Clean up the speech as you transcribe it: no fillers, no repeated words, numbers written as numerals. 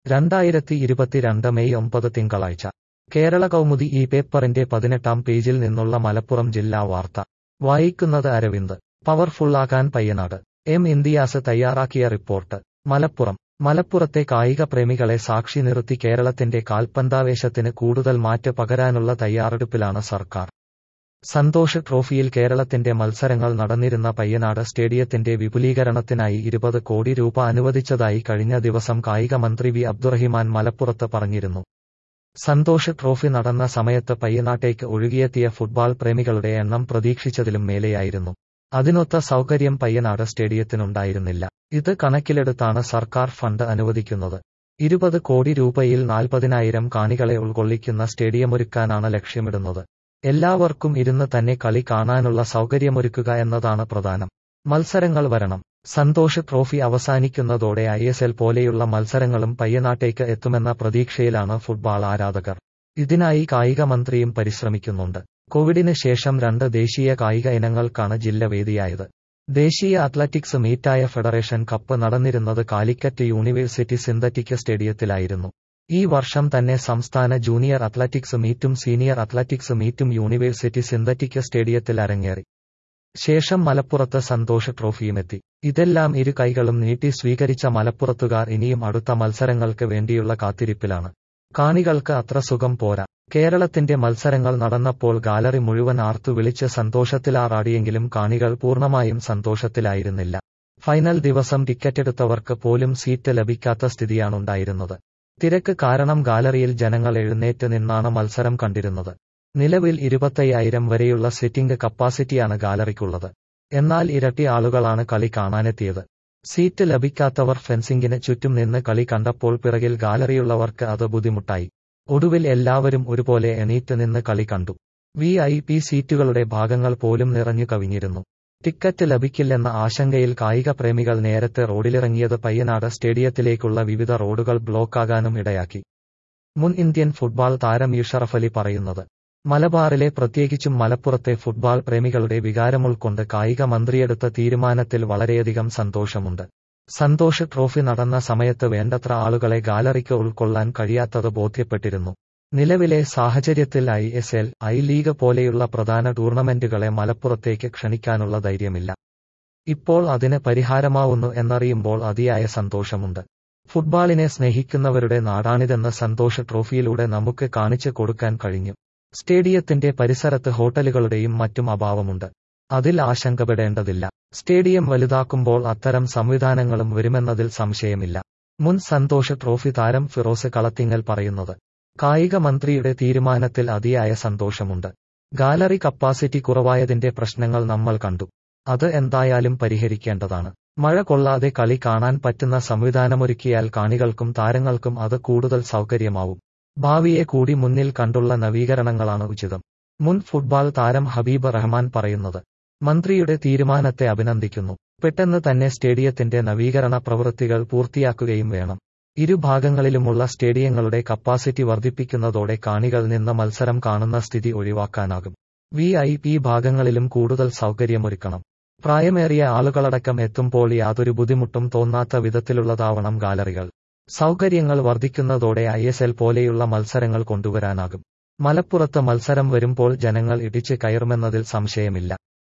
2022 May 9 തിങ്കളാഴ്ച കേരള കൗമുദി ഈ പേപ്പറിന്റെ 18-ാം പേജിൽ നിന്നുള്ള മലപ്പുറം ജില്ലാ വാർത്ത വായിക്കുന്നത് അരവിന്ദ്. പവർഫുള്ളാക്കാൻ പയ്യനാട്. എം ഇന്ദിയാസ് തയ്യാറാക്കിയ റിപ്പോർട്ട്. മലപ്പുറത്തെ കായിക പ്രേമികളെ സാക്ഷി നിർത്തി കേരളത്തിന്റെ കാൽപന്താവേശത്തിന് കൂടുതൽ മാറ്റ് പകരാനുള്ള തയ്യാറെടുപ്പിലാണ് സർക്കാർ. സന്തോഷ് ട്രോഫിയിൽ കേരളത്തിന്റെ മത്സരങ്ങൾ നടന്നിരുന്ന പയ്യനാട് സ്റ്റേഡിയത്തിന്റെ വിപുലീകരണത്തിനായി 20 കോടി രൂപ അനുവദിച്ചതായി കഴിഞ്ഞ ദിവസം കായിക മന്ത്രി വി അബ്ദുറഹിമാൻ മലപ്പുറത്ത് പറഞ്ഞിരുന്നു. സന്തോഷ് ട്രോഫി നടന്ന സമയത്ത് പയ്യനാട്ടേക്ക് ഒഴുകിയെത്തിയ ഫുട്ബോൾ പ്രേമികളുടെ എണ്ണം പ്രതീക്ഷിച്ചതിലും മേലെയായിരുന്നു. അതിനൊത്ത സൗകര്യം പയ്യനാട് സ്റ്റേഡിയത്തിനുണ്ടായിരുന്നില്ല. ഇത് കണക്കിലെടുത്താണ് സർക്കാർ ഫണ്ട് അനുവദിക്കുന്നത്. 20 കോടി രൂപയിൽ 40,000 കാണികളെ ഉൾക്കൊള്ളിക്കുന്ന സ്റ്റേഡിയമൊരുക്കാനാണ് ലക്ഷ്യമിടുന്നത്. എല്ലാവർക്കും ഇരുന്ന് തന്നെ കളി കാണാനുള്ള സൗകര്യമൊരുക്കുക എന്നതാണ് പ്രധാനം. മത്സരങ്ങൾ വരണം. സന്തോഷ് ട്രോഫി അവസാനിക്കുന്നതോടെ ISL പോലെയുള്ള മത്സരങ്ങളും പയ്യനാട്ടേക്ക് എത്തുമെന്ന പ്രതീക്ഷയിലാണ് ഫുട്ബോൾ ആരാധകർ. ഇതിനായി കായിക മന്ത്രിയും പരിശ്രമിക്കുന്നുണ്ട്. കോവിഡിന് ശേഷം 2 ദേശീയ കായിക ഇനങ്ങൾക്കാണ് ജില്ല വേദിയായത്. ദേശീയ അത്ലറ്റിക്സ് മീറ്റായ ഫെഡറേഷൻ കപ്പ് നടന്നിരുന്നത് കാലിക്കറ്റ് യൂണിവേഴ്സിറ്റി സിന്തറ്റിക് സ്റ്റേഡിയത്തിലായിരുന്നു. ഈ വർഷം തന്നെ സംസ്ഥാന ജൂനിയർ അത്ലറ്റിക്സ് മീറ്റും സീനിയർ അത്ലറ്റിക്സ് മീറ്റും യൂണിവേഴ്സിറ്റി സിന്തറ്റിക് സ്റ്റേഡിയത്തിൽ അരങ്ങേറി. ശേഷം മലപ്പുറത്ത് സന്തോഷ് ട്രോഫിയുമെത്തി. ഇതെല്ലാം ഇരു കൈകളും നീട്ടി സ്വീകരിച്ച മലപ്പുറത്തുകാർ ഇനിയും അടുത്ത മത്സരങ്ങൾക്ക് വേണ്ടിയുള്ള കാത്തിരിപ്പിലാണ്. കാണികൾക്ക് അത്ര സുഖം പോരാ. കേരളത്തിന്റെ മത്സരങ്ങൾ നടന്നപ്പോൾ ഗാലറി മുഴുവൻ ആർത്തു വിളിച്ച് സന്തോഷത്തിലാറാടിയെങ്കിലും കാണികൾ പൂർണ്ണമായും സന്തോഷത്തിലായിരുന്നില്ല. ഫൈനൽ ദിവസം ടിക്കറ്റെടുത്തവർക്ക് പോലും സീറ്റ് ലഭിക്കാത്ത സ്ഥിതിയാണുണ്ടായിരുന്നത്. തിരക്ക് കാരണം ഗാലറിയിൽ ജനങ്ങൾ എഴുന്നേറ്റ് നിന്നാണ് മത്സരം കണ്ടിരുന്നത്. നിലവിൽ 25,000 വരെയുള്ള സിറ്റിംഗ് കപ്പാസിറ്റിയാണ് ഗാലറിക്കുള്ളത്. എന്നാൽ ഇരട്ടി ആളുകളാണ് കളി കാണാനെത്തിയത്. സീറ്റ് ലഭിക്കാത്തവർ ഫെൻസിംഗിന് ചുറ്റും നിന്ന് കളി കണ്ടപ്പോൾ പിറകിൽ ഗാലറിയുള്ളവർക്ക് അത് ബുദ്ധിമുട്ടായി. ഒടുവിൽ എല്ലാവരും ഒരുപോലെ എണീറ്റ് നിന്ന് കളി കണ്ടു. VIP സീറ്റുകളുടെ ഭാഗങ്ങൾ പോലും നിറഞ്ഞു കവിഞ്ഞിരുന്നു. ടിക്കറ്റ് ലഭിക്കില്ലെന്ന ആശങ്കയിൽ കായിക പ്രേമികൾ നേരത്തെ റോഡിലിറങ്ങിയത് പയ്യനാട് സ്റ്റേഡിയത്തിലേക്കുള്ള വിവിധ റോഡുകൾ ബ്ലോക്കാകാനും ഇടയാക്കി. മുൻ ഇന്ത്യൻ ഫുട്ബോൾ താരം യുഷറഫലി പറയുന്നത്. മലബാറിലെ പ്രത്യേകിച്ചും മലപ്പുറത്തെ ഫുട്ബോൾ പ്രേമികളുടെ വികാരമുൾക്കൊണ്ട് കായിക മന്ത്രിയെടുത്ത തീരുമാനത്തിൽ വളരെയധികം സന്തോഷമുണ്ട്. സന്തോഷ് ട്രോഫി നടന്ന സമയത്ത് വേണ്ടത്ര ആളുകളെ ഗാലറിക്ക് ഉൾക്കൊള്ളാൻ കഴിയാത്തത് ബോധ്യപ്പെട്ടിരുന്നു. നിലവിലെ സാഹചര്യത്തിൽ ISL, I-ലീഗ് പോലെയുള്ള പ്രധാന ടൂർണമെന്റുകളെ മലപ്പുറത്തേക്ക് ക്ഷണിക്കാനുള്ള ധൈര്യമില്ല. ഇപ്പോൾ അതിന് പരിഹാരമാവുന്നു എന്നറിയുമ്പോൾ അതിയായ സന്തോഷമുണ്ട്. ഫുട്ബോളിനെ സ്നേഹിക്കുന്നവരുടെ നാടാണിതെന്ന് സന്തോഷ് ട്രോഫിയിലൂടെ നമുക്ക് കാണിച്ചു കൊടുക്കാൻ കഴിഞ്ഞു. സ്റ്റേഡിയത്തിന്റെ പരിസരത്ത് ഹോട്ടലുകളുടെയും മറ്റും അഭാവമുണ്ട്. അതിൽ ആശങ്കപ്പെടേണ്ടതില്ല. സ്റ്റേഡിയം വലുതാക്കുമ്പോൾ അത്തരം സംവിധാനങ്ങളും വരുമെന്നതിൽ സംശയമില്ല. മുൻ സന്തോഷ് ട്രോഫി താരം ഫിറോസ് കളത്തിങ്ങൽ പറയുന്നത്. കായിക മന്ത്രിയുടെ തീരുമാനത്തിൽ അതിയായ സന്തോഷമുണ്ട്. ഗാലറി കപ്പാസിറ്റി കുറവായതിന്റെ പ്രശ്നങ്ങൾ നമ്മൾ കണ്ടു. അത് എന്തായാലും പരിഹരിക്കേണ്ടതാണ്. മഴ കൊള്ളാതെ കളി കാണാൻ പറ്റുന്ന സംവിധാനമൊരുക്കിയാൽ കാണികൾക്കും താരങ്ങൾക്കും അത് കൂടുതൽ സൗകര്യമാവും. ഭാവിയെ കൂടി മുന്നിൽ കണ്ടുള്ള നവീകരണങ്ങളാണ് ഉചിതം. മുൻ ഫുട്ബോൾ താരം ഹബീബ് റഹ്മാൻ പറയുന്നത്. മന്ത്രിയുടെ തീരുമാനത്തെ അഭിനന്ദിക്കുന്നു. പെട്ടെന്ന് തന്നെ സ്റ്റേഡിയത്തിന്റെ നവീകരണ പ്രവൃത്തികൾ പൂർത്തിയാക്കുകയും വേണം. ഇരുഭാഗങ്ങളിലുമുള്ള സ്റ്റേഡിയങ്ങളുടെ കപ്പാസിറ്റി വർദ്ധിപ്പിക്കുന്നതോടെ കാണികൾ നിന്ന് മത്സരം കാണുന്ന സ്ഥിതി ഒഴിവാക്കാനാകും. VIP ഭാഗങ്ങളിലും കൂടുതൽ സൗകര്യമൊരുക്കണം. പ്രായമേറിയ ആളുകളടക്കം എത്തുമ്പോൾ യാതൊരു ബുദ്ധിമുട്ടും തോന്നാത്ത വിധത്തിലുള്ളതാവണം ഗാലറികൾ. സൗകര്യങ്ങൾ വർദ്ധിക്കുന്നതോടെ ISL പോലെയുള്ള മത്സരങ്ങൾ കൊണ്ടുവരാനാകും. മലപ്പുറത്ത് മത്സരം വരുമ്പോൾ ജനങ്ങൾ ഇടിച്ച് കയറുമെന്നതിൽ സംശയമില്ല.